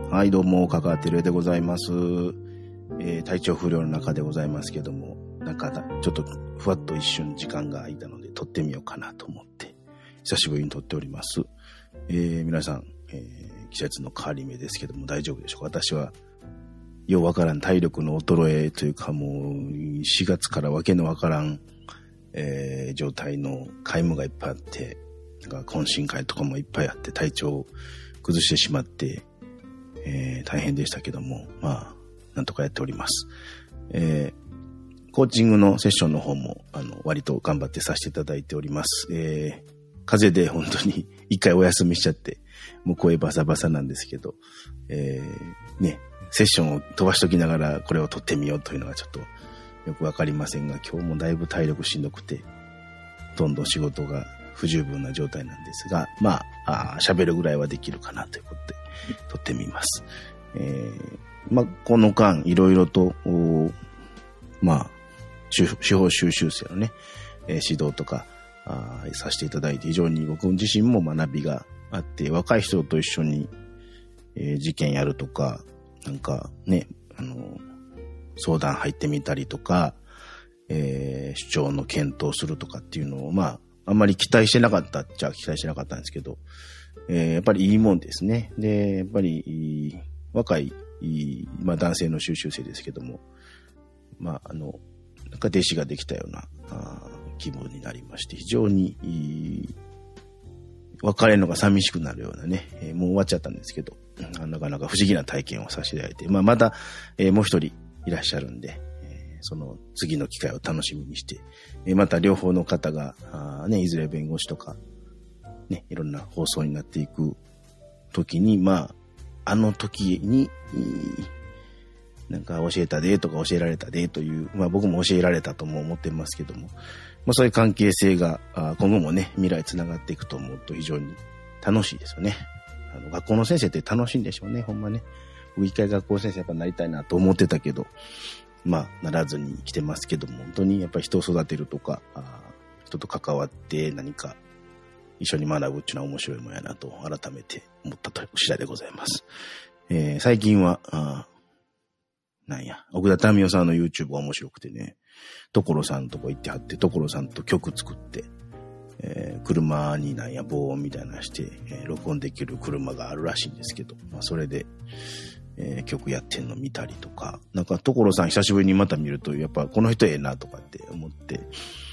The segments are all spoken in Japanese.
はい、どうも、かかってるでございます。体調不良の中でございますけども、なんか、ちょっとふわっと一瞬時間が空いたので、撮ってみようかなと思って、久しぶりに撮っております。皆さん、季節の変わり目ですけども、大丈夫でしょうか？私は、ようわからん体力の衰えというか、もう、4月からわけのわからん、状態の皆無がいっぱいあって、なんか懇親会とかもいっぱいあって、体調を崩してしまって、大変でしたけども、まあ、なんとかやっております。コーチングのセッションの方も、割と頑張ってさせていただいております。風邪で本当に一回お休みしちゃって、もう声バサバサなんですけど、ね、セッションを飛ばしときながらこれを撮ってみようというのがちょっとよくわかりませんが、今日もだいぶ体力しんどくて、ほとんど仕事が不十分な状態なんですが、まあ、喋るぐらいはできるかなということで、撮ってみます。まあ、この間、いろいろと、まあ、司法修習生のね、指導とかさせていただいて、非常に僕自身も学びがあって、若い人と一緒に、事件やるとか、なんかね、相談入ってみたりとか、主張の検討するとかっていうのを、まあ、あんまり期待してなかったっちゃ期待してなかったんですけど、やっぱりいいもんですね。で、やっぱり、若い、まあ男性の修習生ですけども、まあなんか弟子ができたような気分になりまして、非常に別れるのが寂しくなるようなね、もう終わっちゃったんですけど、なかなか不思議な体験をさせていただいて、まあまた、もう一人いらっしゃるんで、その次の機会を楽しみにして、また両方の方が、ね、いずれ弁護士とか、ね、いろんな放送になっていく時に、まあ、あの時に、なんか教えたでとか教えられたでという、まあ僕も教えられたとも思ってますけども、まあそういう関係性が今後もね、未来つながっていくと思うと非常に楽しいですよね。学校の先生って楽しいんでしょうね、ほんまね。僕一回学校先生やっぱなりたいなと思ってたけど、まあならずに来てますけども、本当にやっぱり人を育てるとか、人と関わって何か一緒に学ぶっていうのは面白いもんやなと改めて思ったと次第でございます。最近は、なんや、奥田民生さんの YouTube が面白くてね、所さんとこ行ってはって、所さんと曲作って、車になんや、防音みたいなのして、録音できる車があるらしいんですけど、まあそれで、曲やってんの見たりとか、なんか所さん久しぶりにまた見ると、やっぱこの人ええなとかって思って、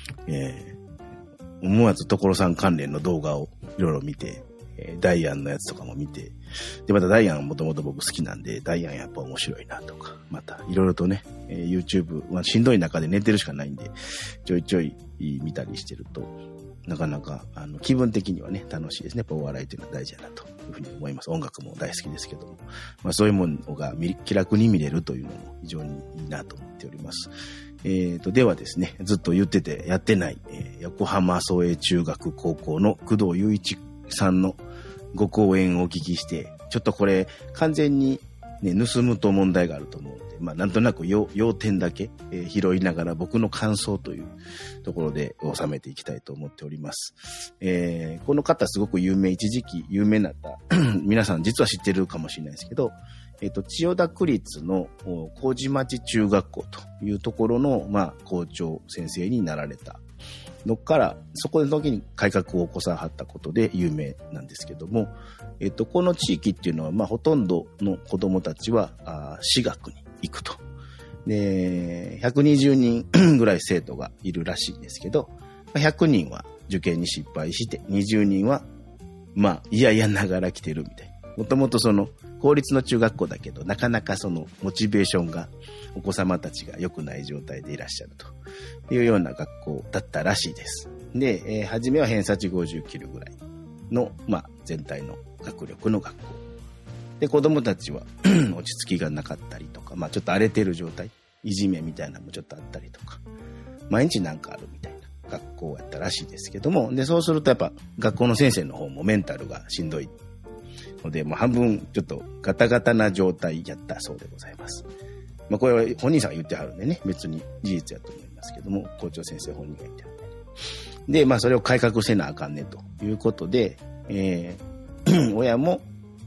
思わず所さん関連の動画をいろいろ見て、ダイアンのやつとかも見て、で、またダイアンもともと僕好きなんで、ダイアンやっぱ面白いなとか、またいろいろとね、YouTube、まあしんどい中で寝てるしかないんで、ちょいちょい見たりしてると、なかなか、気分的にはね、楽しいですね。やっぱお笑いというのは大事だなというふうに思います。音楽も大好きですけども。まあそういうものが気楽に見れるというのも非常にいいなと思っております。ではですね、ずっと言っててやってない、横浜創英中学高校の工藤雄一さんのご講演をお聞きして、ちょっとこれ完全にね、盗むと問題があると思うので、まあなんとなく要点だけ、拾いながら僕の感想というところで収めていきたいと思っております。この方すごく有名、一時期有名になった皆さん実は知ってるかもしれないですけど、千代田区立の麹町中学校というところの、まあ校長先生になられたのから、そこの時に改革を起こさはったことで有名なんですけども、この地域っていうのは、まあほとんどの子供たちは私学に行くと。で、120人ぐらい生徒がいるらしいんですけど、100人は受験に失敗して、20人は、まあ嫌々ながら来てるみたいな。もともとその公立の中学校だけど、なかなかそのモチベーションがお子様たちが良くない状態でいらっしゃるというような学校だったらしいです。で、初めは偏差値50キロぐらいの、まあ全体の学力の学校。で、子供たちは落ち着きがなかったりとか、まあちょっと荒れてる状態、いじめみたいなのもちょっとあったりとか、毎日なんかあるみたいな学校やったらしいですけども、で、そうするとやっぱ学校の先生の方もメンタルがしんどいので、もう半分ちょっとガタガタな状態やったそうでございます。まあこれは本人さんが言ってはるんでね、別に事実やと思いますけども、校長先生本人が言ってはるんで、ね。で、まあそれを改革せなあかんねということで、親も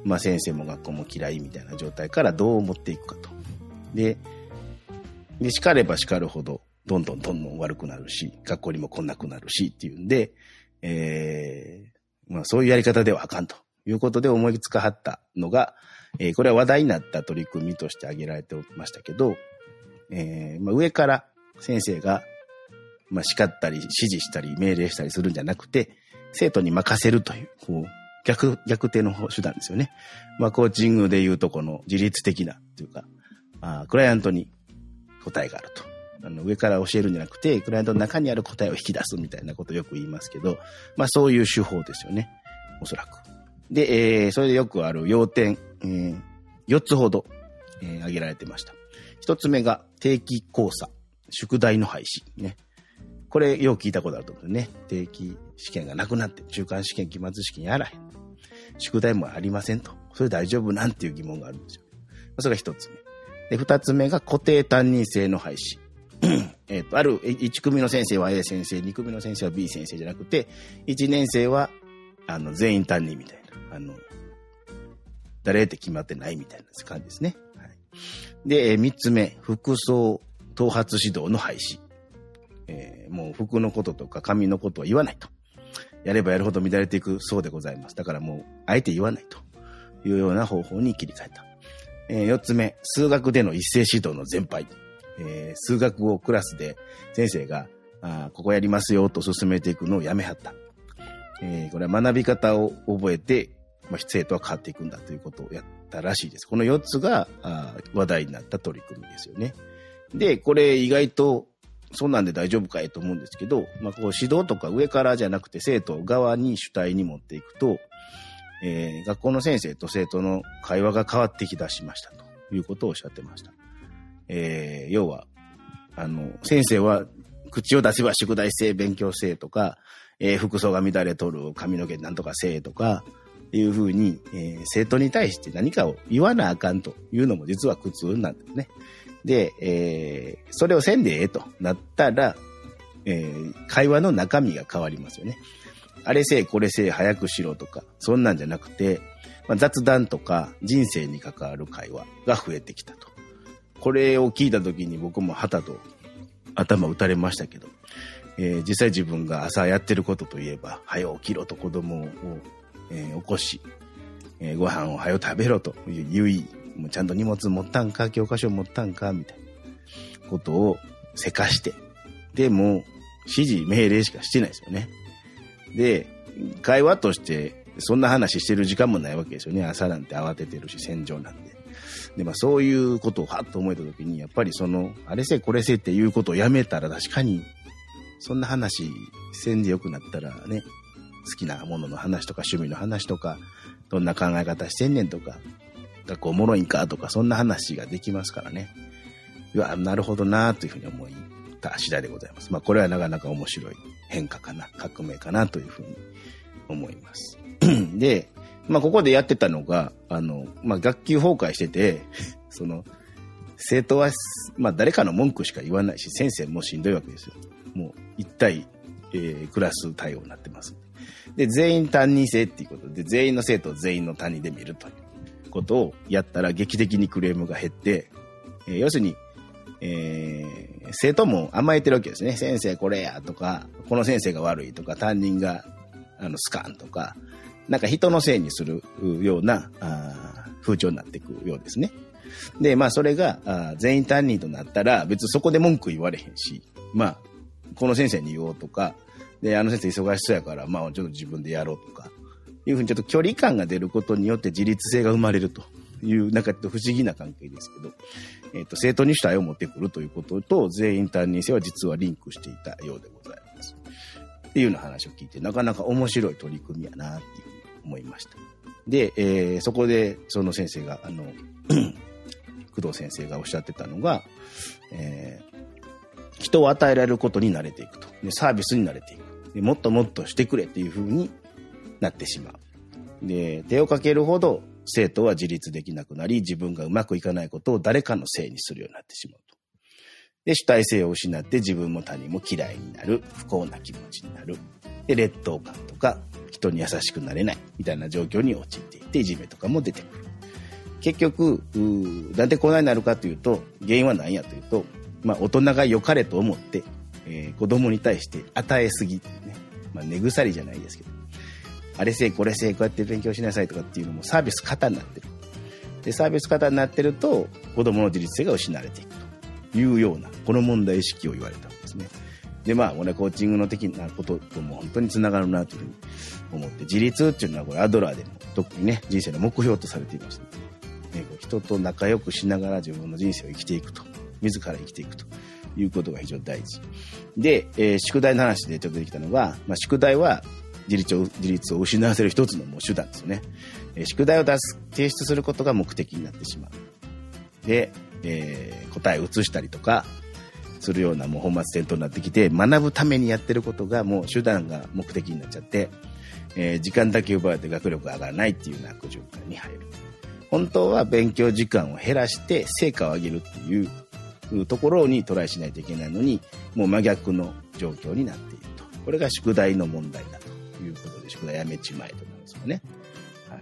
まあ先生も学校も嫌いみたいな状態からどう持っていくかと。で、叱れば叱るほど、どんどん悪くなるし、学校にも来なくなるしっていうんで、まあそういうやり方ではあかんということで思いつかはったのが、これは話題になった取り組みとして挙げられてましたけど、まあ上から先生が、まあ叱ったり指示したり命令したりするんじゃなくて、生徒に任せるという、こう、逆手の手段ですよね。まあコーチングでいうとこの自律的なというか、クライアントに答えがあると。上から教えるんじゃなくて、クライアントの中にある答えを引き出すみたいなことをよく言いますけど、まあそういう手法ですよね。おそらく。で、それでよくある要点、4つほど、挙げられてました。1つ目が定期考査、宿題の廃止。ね。これよく聞いたことあると思うんですね。定期試験がなくなって、中間試験、期末試験やらへん。宿題もありませんと。それ大丈夫なんていう疑問があるんですよ。それが1つ目。で、2つ目が固定担任制の廃止。ある1組の先生は A 先生、2組の先生は B 先生じゃなくて、1年生は全員担任みたいな、誰って決まってないみたいな感じですね。はい、で、3つ目、服装頭髪指導の廃止。もう服のこととか髪のことは言わないと。やればやるほど乱れていくそうでございます。だからもう、あえて言わないというような方法に切り替えた。4つ目、数学での一斉指導の全廃。数学をクラスで先生がここやりますよと進めていくのをやめはった。これは学び方を覚えて、生徒は変わっていくんだということをやったらしいです。この4つが話題になった取り組みですよね。で、これ意外とそんなんで大丈夫かいと思うんですけど、こう指導とか上からじゃなくて生徒側に主体に持っていくと、学校の先生と生徒の会話が変わってきだしましたということをおっしゃってました。要は、先生は口を出せば宿題せえ、勉強せえとか、服装が乱れとる、髪の毛なんとかせえとか、いうふうに、生徒に対して何かを言わなあかんというのも実は苦痛なんですね。で、それをせんでええとなったら、会話の中身が変わりますよね。あれせえ、これせえ、早くしろとか、そんなんじゃなくて、雑談とか人生に関わる会話が増えてきたと。これを聞いたときに僕もはたと頭打たれましたけど、実際自分が朝やってることといえば、早起きろと子供を、起こし、ご飯を早食べろと言い、もうちゃんと荷物持ったんか、教科書持ったんか、みたいなことをせかして、でも指示命令しかしてないですよね。で、会話としてそんな話してる時間もないわけですよね。朝なんて慌ててるし、戦場なんで。で、そういうことをはっと思えたときに、やっぱりあれせこれせっていうことをやめたら確かに、そんな話せんでよくなったらね、好きなものの話とか趣味の話とか、どんな考え方してんねんとか、学校おもろいんかとか、そんな話ができますからね。いや、なるほどなというふうに思った次第でございます。これはなかなか面白い変化かな、革命かなというふうに思います。で、ここでやってたのが、学級崩壊してて、生徒は、誰かの文句しか言わないし、先生もしんどいわけですよ。もう、一対、クラス対応になってます。で、全員担任制っていうことで、全員の生徒を全員の担任で見るということをやったら、劇的にクレームが減って、要するに、生徒も甘えてるわけですね。先生これやとか、この先生が悪いとか、担任が、スカンとか、なんか人のせいにするような風潮になっていくようですね。で、それが全員担任となったら別にそこで文句言われへんし、この先生に言おうとか、で、先生忙しそうやから、ちょっと自分でやろうとか、いうふうにちょっと距離感が出ることによって自律性が生まれるという、なんか不思議な関係ですけど、生徒に主体を持ってくるということと、全員担任制は実はリンクしていたようでございます。っていうような話を聞いて、なかなか面白い取り組みやなっていうふうに思いました。で、そこでその先生が、工藤先生がおっしゃってたのが、人を与えられることに慣れていくと。で、サービスに慣れていく。で、もっともっとしてくれっていう風になってしまう。で、手をかけるほど生徒は自立できなくなり、自分がうまくいかないことを誰かのせいにするようになってしまうで、主体性を失って自分も他人も嫌いになる、不幸な気持ちになる。で、劣等感とか、人に優しくなれない、みたいな状況に陥っていって、いじめとかも出てくる。結局、なんでこんなになるかというと、原因は何やというと、大人が良かれと思って、子供に対して与えすぎ、ね。根腐りじゃないですけど、あれせいこれせいこうやって勉強しなさいとかっていうのもサービス型になってる。で、サービス型になってると、子供の自立性が失われていくというような、この問題意識を言われたんですね。で、コーチングの的なこととも本当につながるなというふうに思って、自立っていうのはこれアドラーでも特にね、人生の目標とされていました、ね。人と仲良くしながら自分の人生を生きていくと、自ら生きていくということが非常に大事。で、宿題の話でちょっと出てきたのが、宿題は自立を失わせる一つのもう手段ですよね。宿題を提出することが目的になってしまう。で、答えを移したりとかするようなもう本末転倒になってきて、学ぶためにやってることがもう手段が目的になっちゃって、時間だけ奪われて学力が上がらないっていうような悪循環に入る。本当は勉強時間を減らして成果を上げるっていうところにトライしないといけないのに、もう真逆の状況になっていると。これが宿題の問題だということで、宿題やめちまえとなるんですよね。はい。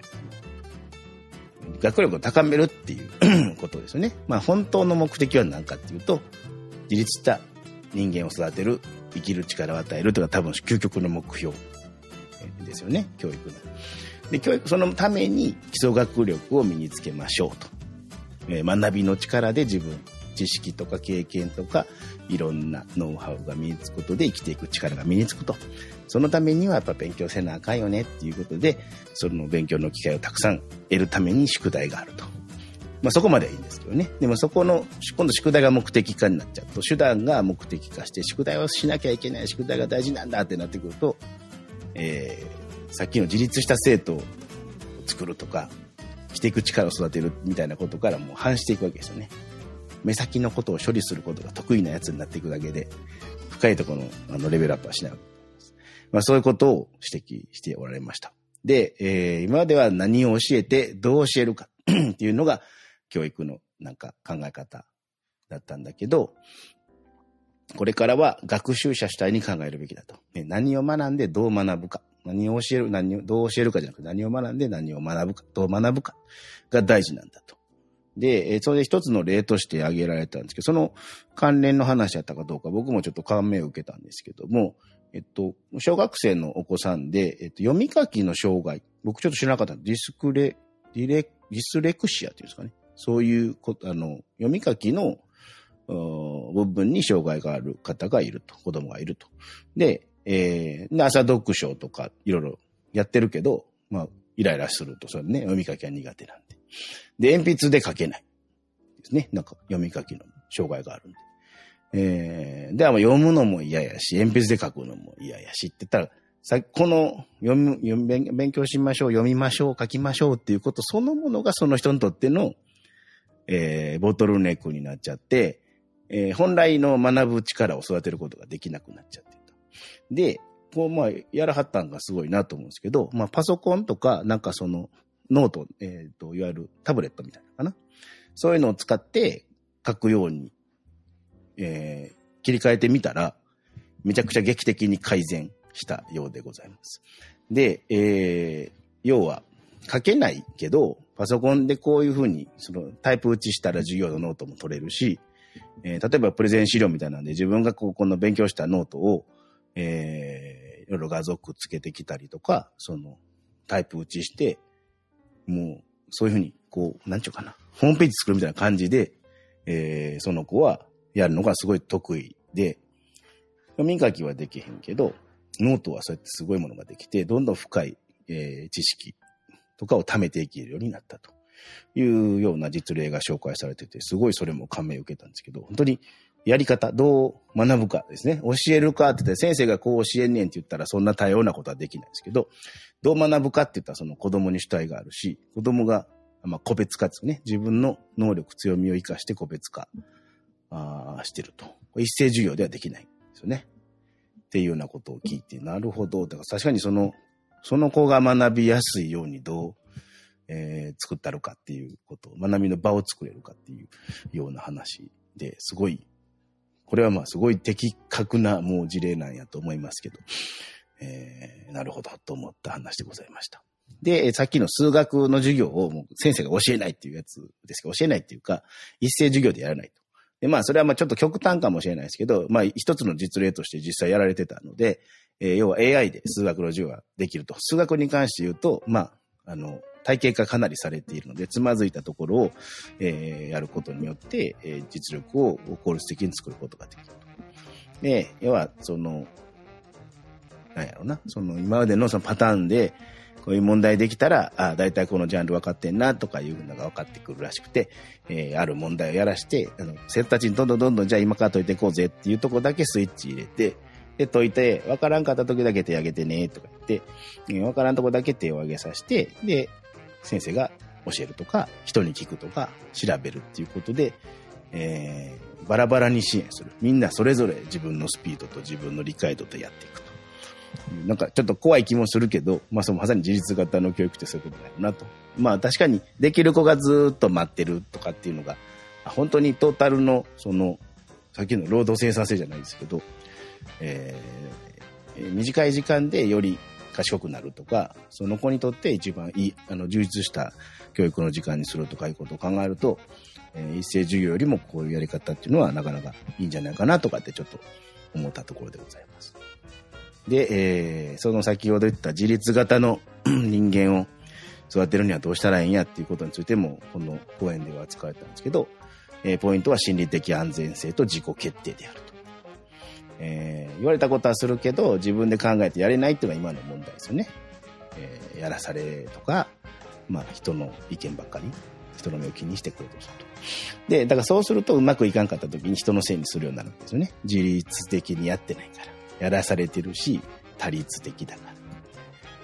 学力を高めるっていうことですよね。本当の目的は何かっていうと、自立した人間を育てる、生きる力を与えるというのが多分究極の目標ですよね。教育の。で、そのために基礎学力を身につけましょうと。学びの力で自分、知識とか経験とかいろんなノウハウが身につくことで生きていく力が身につくと。そのためにはやっぱ勉強せなあかんよねっていうことで、その勉強の機会をたくさん得るために宿題があると。そこまではいいんですけどね。でも今度宿題が目的化になっちゃうと、手段が目的化して宿題をしなきゃいけない、宿題が大事なんだってなってくると、さっきの自立した生徒を作るとか、生きていく力を育てるみたいなことからもう反していくわけですよね。目先のことを処理することが得意なやつになっていくだけで、深いところのレベルアップはしない。そういうことを指摘しておられました。で、今までは何を教えてどう教えるかっていうのが教育の考え方だったんだけど、これからは学習者主体に考えるべきだと。何を学んでどう学ぶか。何を教える、どう教えるかじゃなくて、何を学んで何を学ぶか、どう学ぶかが大事なんだと。で、それで一つの例として挙げられたんですけど、その関連の話だったかどうか僕もちょっと感銘を受けたんですけども、小学生のお子さんで、読み書きの障害、僕ちょっと知らなかったディスレクシアっていうんですかね。そういう読み書きの部分に障害がある方がいると、子供がいると。で、朝読書とかいろいろやってるけど、イライラすると、それね、読み書きは苦手なんで。で、鉛筆で書けないですね。読み書きの障害があるんで。で、読むのも嫌やし、鉛筆で書くのも嫌やしって言ったら、この勉強しましょう、読みましょう、書きましょうっていうことそのものがその人にとっての、ボトルネックになっちゃって、本来の学ぶ力を育てることができなくなっちゃっていた。で、やらはったんがすごいなと思うんですけど、パソコンとか、その、ノート、いわゆるタブレットみたいなのかな。そういうのを使って書くように、切り替えてみたら、めちゃくちゃ劇的に改善したようでございます。で、要は、書けないけど、パソコンでこういうふうに、タイプ打ちしたら授業のノートも取れるし、例えばプレゼン資料みたいなんで自分がこの勉強したノートを、いろいろ画像くっつけてきたりとか、タイプ打ちして、もう、そういうふうに、なんちゅうかな、ホームページ作るみたいな感じで、その子はやるのがすごい得意で、読み書きはできへんけど、ノートはそうやってすごいものができて、どんどん深い、知識とかを貯めていけるようになったというような実例が紹介されてて、すごいそれも感銘を受けたんですけど、本当にやり方、どう学ぶかですね。教えるかって言って、先生がこう教えんねんって言ったらそんな多様なことはできないんですけど、どう学ぶかって言ったらその子供に主体があるし、子供が個別化ですね。自分の能力、強みを生かして個別化してると。一斉授業ではできないんですよね。っていうようなことを聞いて、なるほど。だから確かにその子が学びやすいようにどう、作ったるかっていうこと、学びの場を作れるかっていうような話ですごいこれはまあすごい的確なもう事例なんやと思いますけど、なるほどと思った話でございました。で、さっきの数学の授業をもう先生が教えないっていうやつですけど、教えないっていうか、一斉授業でやらないと。で、まあそれはまあちょっと極端かもしれないですけど、まあ一つの実例として実際やられてたので、要は AI で数学の授業ができると。数学に関して言うと、まあ、体系化かなりされているので、つまずいたところを、やることによって、実力を効率的に作ることができると。で、要は、なんやろうな、今までのそのパターンで、こういう問題できたら、だいたいこのジャンル分かってんな、とかいうのが分かってくるらしくて、ある問題をやらして、生徒たちにどんどん、じゃあ今から解いていこうぜっていうところだけスイッチ入れて、で、解いて、分からんかった時だけ手挙げてね、とか言って、分からんとこだけ手を挙げさせて、で、先生が教えるとか、人に聞くとか、調べるっていうことで、バラバラに支援する。みんなそれぞれ自分のスピードと自分の理解度とやっていくと。なんかちょっと怖い気もするけど、まあまさに自立型の教育ってそういうことだよなと。まあ確かにできる子がずっと待ってるとかっていうのが、本当にトータルのさっきの労働生産性じゃないですけど、短い時間でより賢くなるとか、その子にとって一番いい、充実した教育の時間にするとかいうことを考えると、一斉授業よりもこういうやり方っていうのはなかなかいいんじゃないかなとかってちょっと思ったところでございます。で、その先ほど言った自立型の人間を育てるにはどうしたらいいんやっていうことについても、この講演では使われたんですけど、ポイントは心理的安全性と自己決定であると。言われたことはするけど、自分で考えてやれないっていうのが今の問題ですよね。やらされとか、まあ人の意見ばっかり、人の目を気にして行動すると。で、だからそうするとうまくいかんかった時に人のせいにするようになるんですよね。自律的にやってないから。やらされてるし、多律的だから。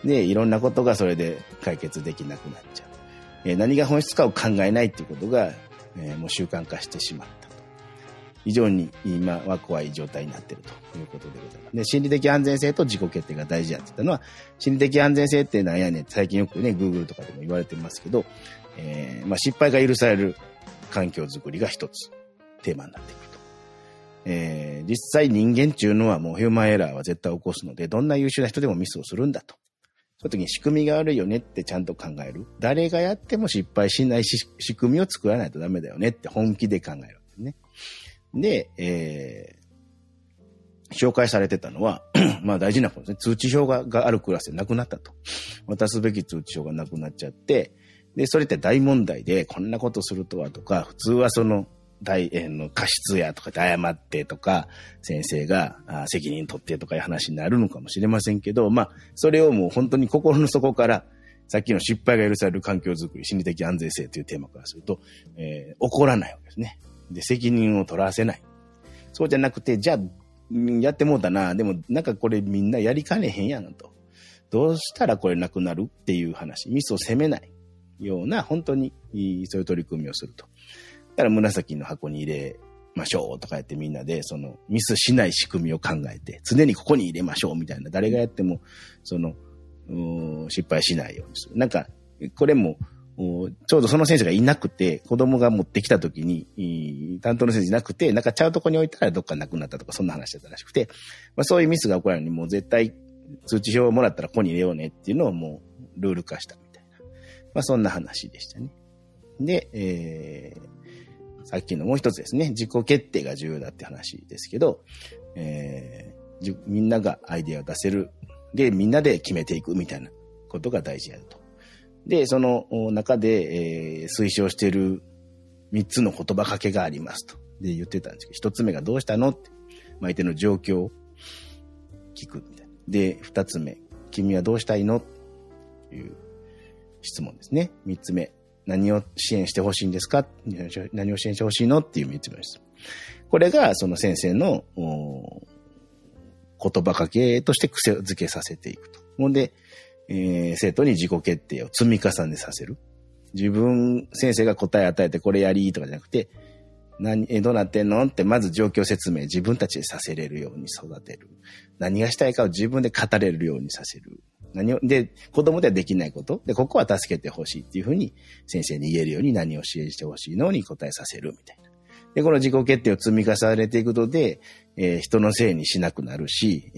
で、いろんなことがそれで解決できなくなっちゃう。何が本質かを考えないっていうことが、もう習慣化してしまったと。非常に今は怖い状態になっているということでございます。で、心理的安全性と自己決定が大事だって言ったのは、心理的安全性ってなんやねんって最近よくね、Google とかでも言われてますけど、まあ失敗が許される環境づくりが一つテーマになってくると。実際人間っていうのはもうヒューマンエラーは絶対起こすので、どんな優秀な人でもミスをするんだと。その時に仕組みが悪いよねってちゃんと考える。誰がやっても失敗しない仕組みを作らないとダメだよねって本気で考えるんですね。で、紹介されてたのは、まあ大事なことですね。通知表があるクラスでなくなったと。渡すべき通知表がなくなっちゃって、で、それって大問題で、こんなことするとはとか、普通は過失やとかで謝ってとか、先生が責任取ってとかいう話になるのかもしれませんけど、まあ、それをもう本当に心の底から、さっきの失敗が許される環境づくり、心理的安全性というテーマからすると、起こらないわけですね。で、責任を取らせない。そうじゃなくて、じゃあ、やってもうたな。でも、なんかこれみんなやりかねへんやんと。どうしたらこれなくなるっていう話。ミスを責めないような、本当にそういう取り組みをすると。だから紫の箱に入れましょうとかやってみんなで、ミスしない仕組みを考えて、常にここに入れましょうみたいな。誰がやっても、失敗しないようにする。なんか、これも、ちょうどその先生がいなくて、子供が持ってきた時に、担当の先生いなくて、なんかちゃうとこに置いたらどっかなくなったとか、そんな話だったらしくて、まあそういうミスが起こらないように、もう絶対通知表をもらったらここに入れようねっていうのをもうルール化したみたいな。まあそんな話でしたね。で、さっきのもう一つですね、自己決定が重要だって話ですけど、みんながアイデアを出せる。で、みんなで決めていくみたいなことが大事やと。で、その中で、推奨している3つの言葉かけがありますと。で、言ってたんですけど、1つ目がどうしたのって、相手の状況を聞くみたいな。で、2つ目、君はどうしたいのという質問ですね。3つ目、何を支援してほしいんですか？何を支援してほしいのっていう3つ目です。これがその先生の言葉かけとして癖づけさせていくと。ほんで、生徒に自己決定を積み重ねさせる。先生が答え与えてこれやりとかじゃなくて、どうなってんのってまず状況説明自分たちでさせれるように育てる。何がしたいかを自分で語れるようにさせる。で、子供ではできないこと。で、ここは助けてほしいっていうふうに先生に言えるように何を支援してほしいのに答えさせるみたいな。 で、この自己決定を積み重ねていくことで、人のせいにしなくなるし、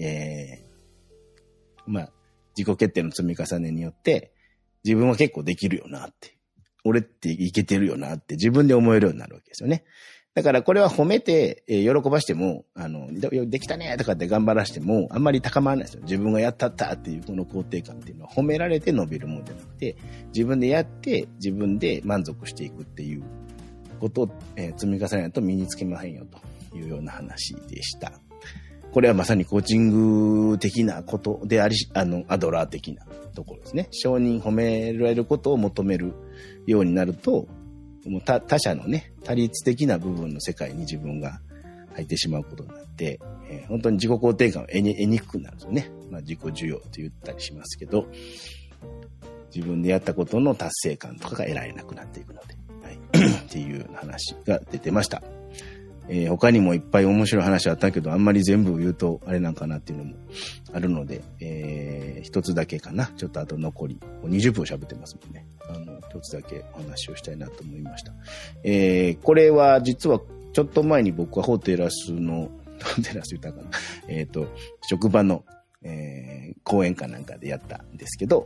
まあ、自己決定の積み重ねによって、自分は結構できるよなって。俺っていけてるよなって自分で思えるようになるわけですよね。だからこれは褒めて、喜ばしても、できたねとかって頑張らしても、あんまり高まらないですよ。自分がやったったっていうこの肯定感っていうのは褒められて伸びるものじゃなくて、自分でやって自分で満足していくっていうことを、積み重ねないと身につけませんよというような話でした。これはまさにコーチング的なことであり、アドラー的なところですね。承認、褒められることを求めるようになると、もう他者のね、他律的な部分の世界に自分が入ってしまうことになって、本当に自己肯定感を得にくくなるんですよね。まあ自己需要と言ったりしますけど、自分でやったことの達成感とかが得られなくなっていくので、はい、っていう話が出てました。他にもいっぱい面白い話あったけど、あんまり全部言うとあれなんかなっていうのもあるので、一つだけかな。ちょっとあと残り、20分喋ってますもんね。一つだけお話をしたいなと思いました。これは実はちょっと前に僕はホテラス言ったかな。職場の、講演かなんかでやったんですけど、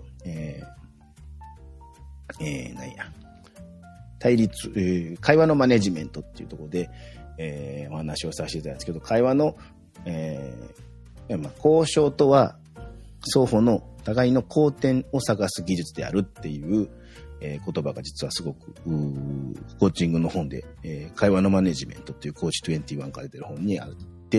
対立、会話のマネジメントっていうところで、お話をさせていただいたんですけど、会話の、交渉とは双方の互いの好点を探す技術であるっていう、言葉が実はすごくコーチングの本で、会話のマネジメントっていうコーチ21から出てる本にあって、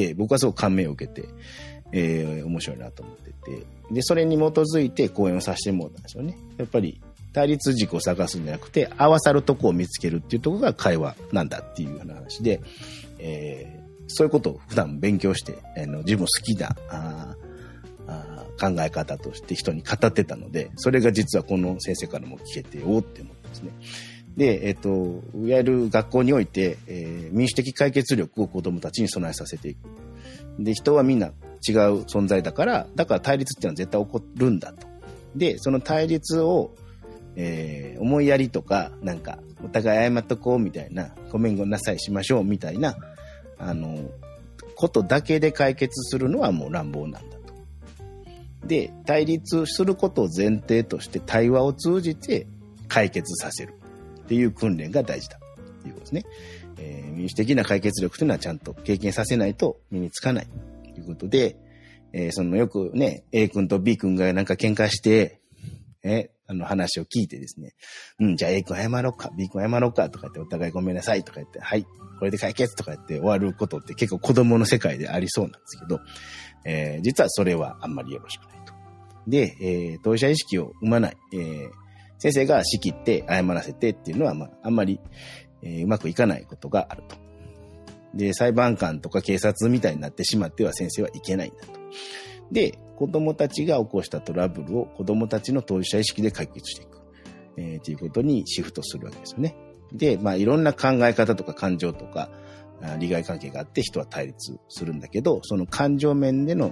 僕はすごく感銘を受けて、面白いなと思ってて、でそれに基づいて講演をさせてもらったんですよね。やっぱり対立軸を探すんじゃなくて、合わさるとこを見つけるっていうところが会話なんだっていうような話で、そういうことを普段勉強して、自分好きな考え方として人に語ってたので、それが実はこの先生からも聞けておって思ったんですね。で、いわゆる学校において、民主的解決力を子どもたちに備えさせていく。で、人はみんな違う存在だから対立っていうのは絶対起こるんだと。で、その対立を思いやりとか、なんか、お互い謝っとこうみたいな、ごめんなさいしましょうみたいな、ことだけで解決するのはもう乱暴なんだと。で、対立することを前提として対話を通じて解決させるっていう訓練が大事だということですね。民主的な解決力というのはちゃんと経験させないと身につかないということで、よくね、A 君と B 君がなんか喧嘩して、話を聞いてですね。じゃあ A 君謝ろうか、B 君謝ろうかとか言ってお互いごめんなさいとか言って、はい、これで解決とか言って終わることって結構子供の世界でありそうなんですけど、実はそれはあんまりよろしくないと。で、当事者意識を生まない、先生が仕切って謝らせてっていうのは、あんまり、うまくいかないことがあると。で、裁判官とか警察みたいになってしまっては先生はいけないんだと。で、子供たちが起こしたトラブルを子供たちの当事者意識で解決していく、ということにシフトするわけですよね。で、いろんな考え方とか感情とか利害関係があって人は対立するんだけど、その感情面での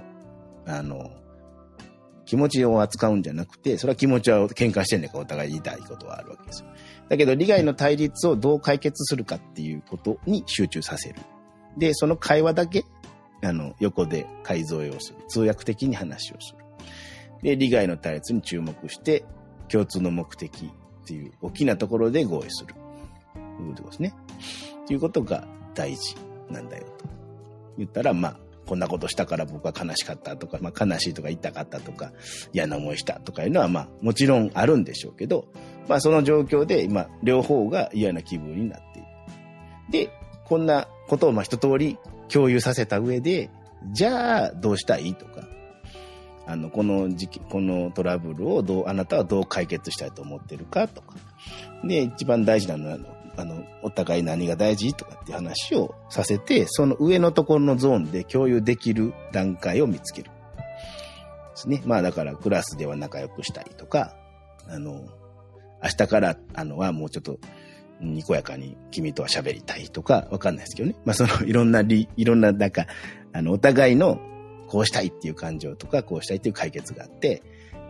気持ちを扱うんじゃなくて、それは気持ちは喧嘩してんねんからお互い言いたいことはあるわけですよ。だけど利害の対立をどう解決するかっていうことに集中させる。で、その会話だけ横で解像をする。通訳的に話をする。で、利害の対立に注目して、共通の目的っていう大きなところで合意する。ということですね。ということが大事なんだよと。言ったら、こんなことしたから僕は悲しかったとか、悲しいとか痛かったとか、嫌な思いしたとかいうのは、もちろんあるんでしょうけど、その状況で今、両方が嫌な気分になっている。で、こんなことを一通り共有させた上で、じゃあどうしたいとか、このトラブルをあなたはどう解決したいと思ってるかとか、で、一番大事なのは、お互い何が大事とかっていう話をさせて、その上のところのゾーンで共有できる段階を見つける。ですね。だからクラスでは仲良くしたいとか、明日からはもうちょっとにこやかに君とは喋りたいとかわかんないですけどね。いろんななんか、お互いのこうしたいっていう感情とか、こうしたいっていう解決があって、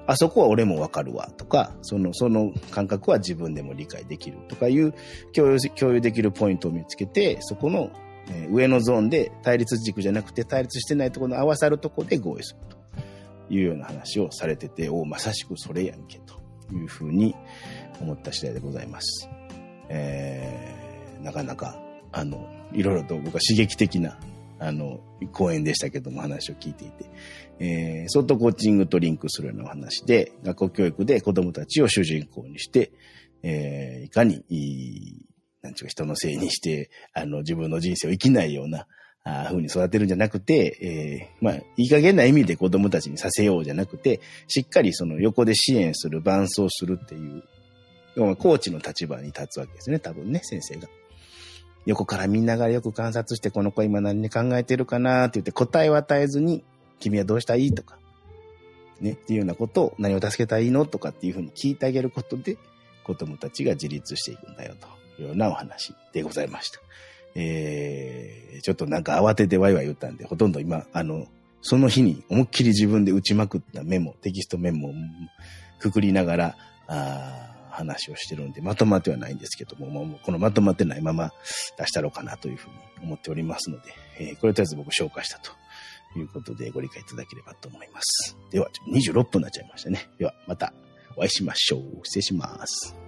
あそこは俺もわかるわとか、その感覚は自分でも理解できるとかいう共有できるポイントを見つけて、そこの上のゾーンで対立軸じゃなくて対立してないところの合わさるところで合意するというような話をされてて、まさしくそれやんけというふうに思った次第でございます。なかなかいろいろと僕は刺激的な講演でしたけども話を聞いていて、ソフトコーチングとリンクするようなお話で、学校教育で子供たちを主人公にして、いかになんちゅうか人のせいにして、自分の人生を生きないような、風に育てるんじゃなくて、いい加減な意味で子供たちにさせようじゃなくて、しっかりその横で支援する、伴走するっていう、コーチの立場に立つわけですね、多分ね、先生が。横から見ながらよく観察して、この子今何考えてるかなって言って答えを与えずに、君はどうしたらいいとか、ね、っていうようなことを、何を助けたらいいのとかっていうふうに聞いてあげることで、子供たちが自立していくんだよというようなお話でございました。ちょっとなんか慌ててワイワイ言ったんで、ほとんど今、その日に思いっきり自分で打ちまくったメモ、テキストメモをくくりながら、話をしてるんで、まとまってはないんですけども、もうこのまとまってないまま出したろうかなというふうに思っておりますので、これとりあえず僕紹介したということでご理解いただければと思います。では、26分になっちゃいましたね。では、またお会いしましょう。失礼します。